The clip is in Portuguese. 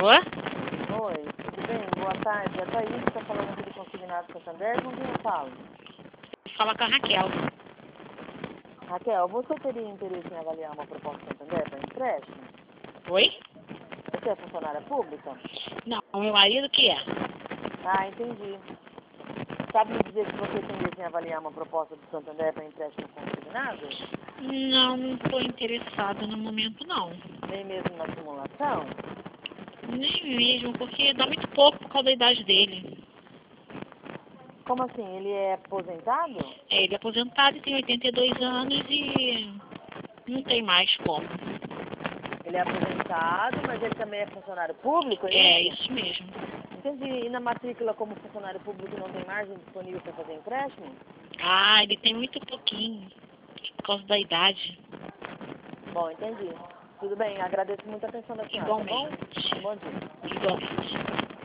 Alô? Oi, tudo bem? Boa tarde. É a Thaís que está falando aqui do Consignado Santander. Com quem eu falo? Fala com a Raquel. Raquel, você teria interesse em avaliar uma proposta Santander para empréstimo? Oi? Você é funcionária pública? Não, meu marido que é. Ah, entendi. Sabe me dizer se você tem interesse em avaliar uma proposta do Santander para empréstimo consignado? Não estou interessada no momento, não. Nem mesmo na simulação? Nem mesmo, porque dá muito pouco por causa da idade dele. Como assim? Ele é aposentado? Ele é aposentado e tem 82 anos e não tem mais como. Ele é aposentado, mas ele também é funcionário público, é É isso? isso mesmo. Entendi. E na matrícula como funcionário público não tem margem disponível para fazer empréstimo? Ah, ele tem muito pouquinho, por causa da idade. Bom, entendi. Tudo bem, agradeço muito a atenção da senhora, tá bom? Igualmente. Bom dia. Igualmente.